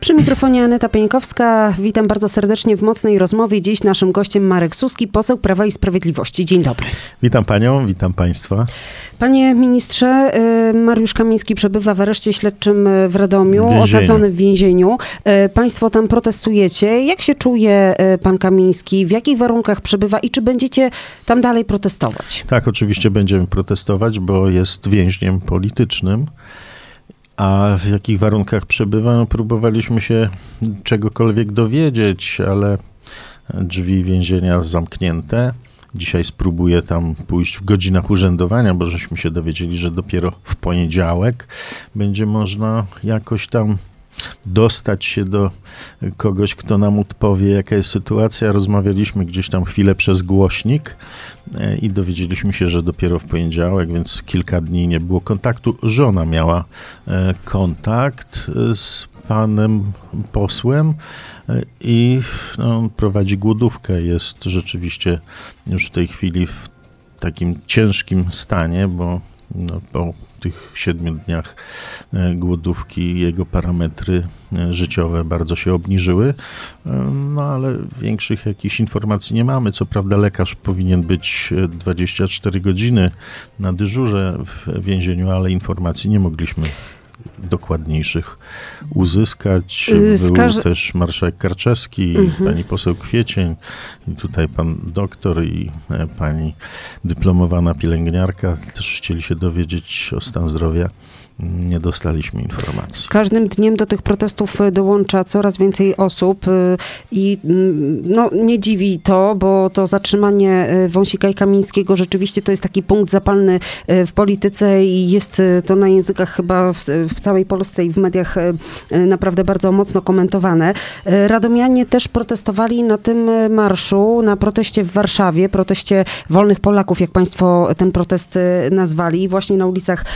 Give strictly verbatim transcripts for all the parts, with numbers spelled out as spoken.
Przy mikrofonie Aneta Pieńkowska. Witam bardzo serdecznie w Mocnej Rozmowie. Dziś naszym gościem Marek Suski, poseł Prawa i Sprawiedliwości. Dzień dobry. Witam panią, witam państwa. Panie ministrze, Mariusz Kamiński przebywa w areszcie śledczym w Radomiu, w osadzony w więzieniu. Państwo tam protestujecie. Jak się czuje pan Kamiński? W jakich warunkach przebywa i czy będziecie tam dalej protestować? Tak, oczywiście będziemy protestować, bo jest więźniem politycznym. A w jakich warunkach przebywa? No, próbowaliśmy się czegokolwiek dowiedzieć, ale drzwi więzienia zamknięte. Dzisiaj spróbuję tam pójść w godzinach urzędowania, bo żeśmy się dowiedzieli, że dopiero w poniedziałek będzie można jakoś tam dostać się do kogoś, kto nam odpowie, jaka jest sytuacja. Rozmawialiśmy gdzieś tam chwilę przez głośnik i dowiedzieliśmy się, że dopiero w poniedziałek, więc kilka dni nie było kontaktu. Żona miała kontakt z panem posłem i no, on prowadzi głodówkę. Jest rzeczywiście już w tej chwili w takim ciężkim stanie, bo no, po tych siedmiu dniach głodówki jego parametry życiowe bardzo się obniżyły, no ale większych jakichś informacji nie mamy. Co prawda lekarz powinien być dwadzieścia cztery godziny na dyżurze w więzieniu, ale informacji nie mogliśmy dokładniejszych uzyskać. Był Skaż... też marszałek Karczewski, mhm. pani poseł Kwiecień i tutaj pan doktor i pani dyplomowana pielęgniarka też chcieli się dowiedzieć o stan zdrowia. Nie dostaliśmy informacji. Z każdym dniem do tych protestów dołącza coraz więcej osób i no, nie dziwi to, bo to zatrzymanie Wąsika i Kamińskiego rzeczywiście to jest taki punkt zapalny w polityce i jest to na językach chyba w, w całej Polsce i w mediach naprawdę bardzo mocno komentowane. Radomianie też protestowali na tym marszu, na proteście w Warszawie, proteście wolnych Polaków, jak państwo ten protest nazwali, właśnie na ulicach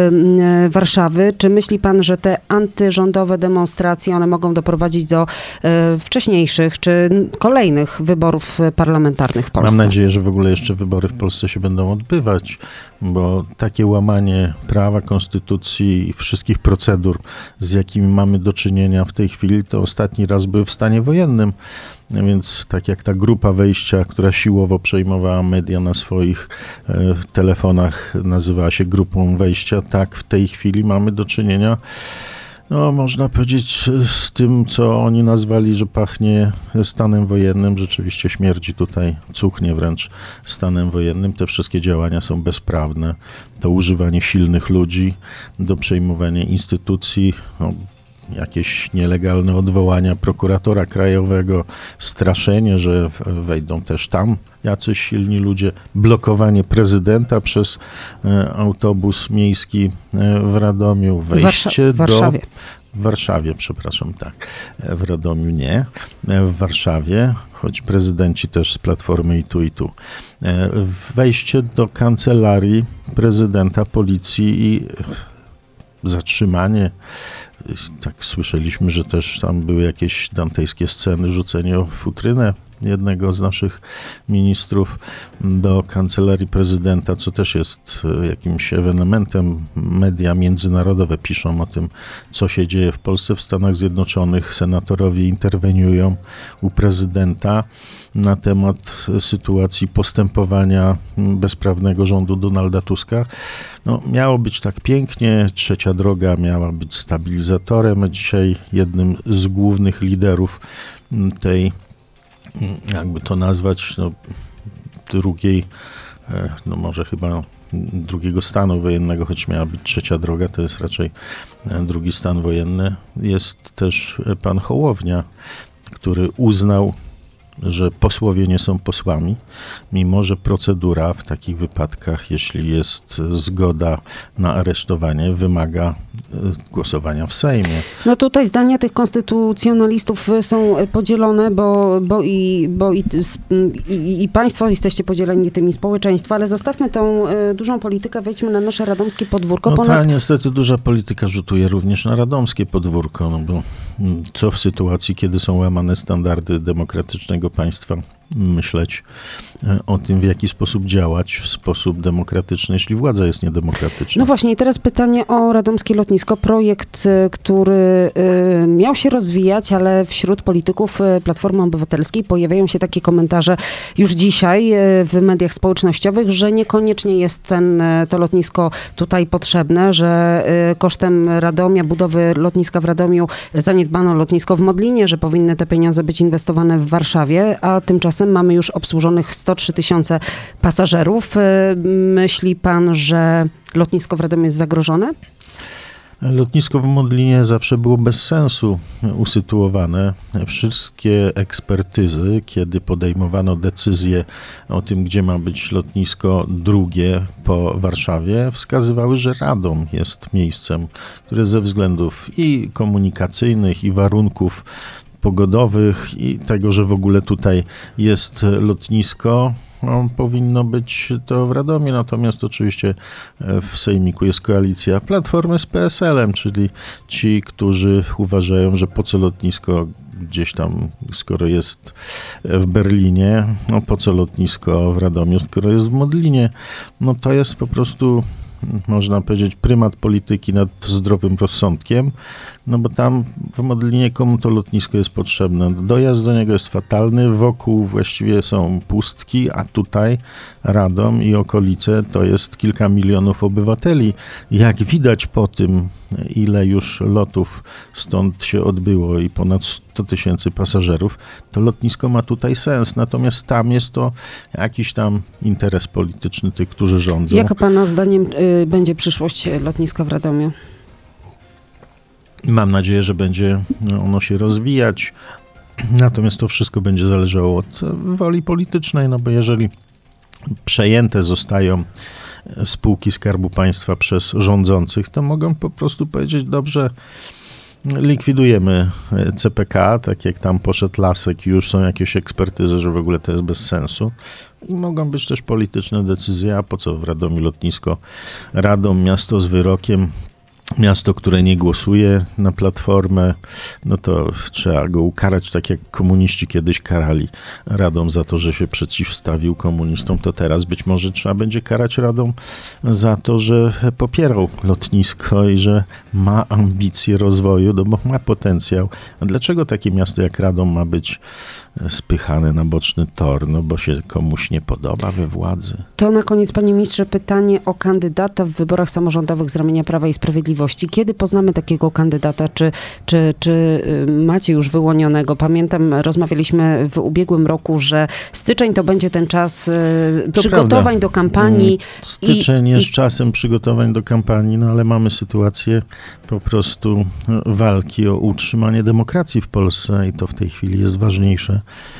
Warszawy. Czy myśli pan, że te antyrządowe demonstracje, one mogą doprowadzić do e, wcześniejszych czy kolejnych wyborów parlamentarnych w Polsce? Mam nadzieję, że w ogóle jeszcze wybory w Polsce się będą odbywać, bo takie łamanie prawa, konstytucji i wszystkich procedur, z jakimi mamy do czynienia w tej chwili, to ostatni raz były w stanie wojennym. Więc tak jak ta grupa wejścia, która siłowo przejmowała media na swoich e, telefonach, nazywała się grupą wejścia, tak w tej chwili mamy do czynienia, no można powiedzieć, z tym, co oni nazwali, że pachnie stanem wojennym. Rzeczywiście śmierdzi tutaj, cuchnie wręcz stanem wojennym. Te wszystkie działania są bezprawne. To używanie silnych ludzi do przejmowania instytucji, no, jakieś nielegalne odwołania prokuratora krajowego, straszenie, że wejdą też tam jacyś silni ludzie, blokowanie prezydenta przez e, autobus miejski e, w Radomiu, wejście w Warszawie. do... W Warszawie, przepraszam, tak. W Radomiu nie. W Warszawie, choć prezydenci też z Platformy i tu, i tu. Wejście do kancelarii prezydenta, policji i zatrzymanie. Tak słyszeliśmy, że też tam były jakieś dantejskie sceny, rzucenie o futrynę jednego z naszych ministrów do kancelarii prezydenta, co też jest jakimś ewenementem. Media międzynarodowe piszą o tym, co się dzieje w Polsce. W Stanach Zjednoczonych senatorowie interweniują u prezydenta na temat sytuacji postępowania bezprawnego rządu Donalda Tuska. No, miało być tak pięknie, trzecia droga miała być stabilizatorem, a dzisiaj jednym z głównych liderów tej, jakby to nazwać, no, drugiej, no może chyba drugiego stanu wojennego, choć miała być trzecia droga, to jest raczej drugi stan wojenny. Jest też pan Hołownia, który uznał, że posłowie nie są posłami, mimo że procedura w takich wypadkach, jeśli jest zgoda na aresztowanie, wymaga głosowania w Sejmie. No tutaj zdania tych konstytucjonalistów są podzielone, bo, bo, i, bo i, i, i państwo jesteście podzieleni tym i społeczeństwo, ale zostawmy tą dużą politykę, wejdźmy na nasze radomskie podwórko. No Ponad... ta niestety duża polityka rzutuje również na radomskie podwórko, no bo co w sytuacji, kiedy są łamane standardy demokratycznego państwa myśleć o tym, w jaki sposób działać w sposób demokratyczny, jeśli władza jest niedemokratyczna. No właśnie i teraz pytanie o radomskie lotnisko. Projekt, który y, miał się rozwijać, ale wśród polityków Platformy Obywatelskiej pojawiają się takie komentarze już dzisiaj y, w mediach społecznościowych, że niekoniecznie jest ten, to lotnisko tutaj potrzebne, że y, kosztem Radomia, budowy lotniska w Radomiu zaniedbano lotnisko w Modlinie, że powinny te pieniądze być inwestowane w Warszawie, a tymczasem mamy już obsłużonych sto trzy tysiące pasażerów. Myśli pan, że lotnisko w Radomiu jest zagrożone? Lotnisko w Modlinie zawsze było bez sensu usytuowane. Wszystkie ekspertyzy, kiedy podejmowano decyzję o tym, gdzie ma być lotnisko drugie po Warszawie, wskazywały, że Radom jest miejscem, które ze względów i komunikacyjnych, i warunków pogodowych, i tego, że w ogóle tutaj jest lotnisko, no, powinno być to w Radomiu, natomiast oczywiście w Sejmiku jest koalicja Platformy z P S L-em, czyli ci, którzy uważają, że po co lotnisko gdzieś tam, skoro jest w Berlinie, no po co lotnisko w Radomiu, skoro jest w Modlinie. No to jest po prostu, można powiedzieć, prymat polityki nad zdrowym rozsądkiem, no bo tam w Modlinie komu to lotnisko jest potrzebne? Dojazd do niego jest fatalny, wokół właściwie są pustki, a tutaj Radom i okolice to jest kilka milionów obywateli. Jak widać po tym, ile już lotów stąd się odbyło i ponad sto tysięcy pasażerów, to lotnisko ma tutaj sens. Natomiast tam jest to jakiś tam interes polityczny tych, którzy rządzą. Jaka pana zdaniem y, będzie przyszłość lotniska w Radomiu? Mam nadzieję, że będzie ono się rozwijać. Natomiast to wszystko będzie zależało od woli politycznej, no bo jeżeli przejęte zostają spółki Skarbu Państwa przez rządzących, to mogą po prostu powiedzieć, dobrze, likwidujemy C P K, tak jak tam poszedł Lasek i już są jakieś ekspertyzy, że w ogóle to jest bez sensu. I mogą być też polityczne decyzje, a po co w Radomiu lotnisko? Radom, miasto z wyrokiem, miasto, które nie głosuje na Platformę, no to trzeba go ukarać, tak jak komuniści kiedyś karali Radom za to, że się przeciwstawił komunistom, to teraz być może trzeba będzie karać Radom za to, że popierał lotnisko i że ma ambicje rozwoju, no bo ma potencjał. A dlaczego takie miasto jak Radom ma być spychane na boczny tor? No bo się komuś nie podoba we władzy. To na koniec, panie ministrze, pytanie o kandydata w wyborach samorządowych z ramienia Prawa i Sprawiedliwości. Kiedy poznamy takiego kandydata? Czy, czy, czy macie już wyłonionego? Pamiętam, rozmawialiśmy w ubiegłym roku, że styczeń to będzie ten czas to przygotowań prawda. do kampanii. Styczeń i, jest i... czasem przygotowań do kampanii, no ale mamy sytuację po prostu walki o utrzymanie demokracji w Polsce i to w tej chwili jest ważniejsze,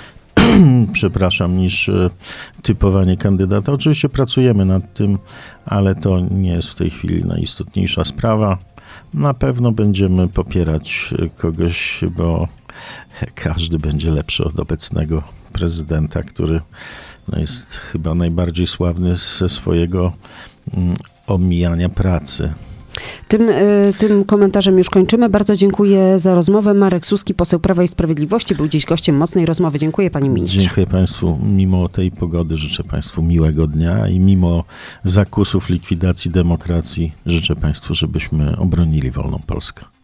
przepraszam, niż typowanie kandydata. Oczywiście pracujemy nad tym, ale to nie jest w tej chwili najistotniejsza sprawa. Na pewno będziemy popierać kogoś, bo każdy będzie lepszy od obecnego prezydenta, który no, jest chyba najbardziej sławny ze swojego mm, omijania pracy. Tym, tym komentarzem już kończymy. Bardzo dziękuję za rozmowę. Marek Suski, poseł Prawa i Sprawiedliwości, był dziś gościem mocnej rozmowy. Dziękuję, panie ministrze. Dziękuję państwu. Mimo tej pogody życzę państwu miłego dnia i mimo zakusów likwidacji demokracji życzę państwu, żebyśmy obronili wolną Polskę.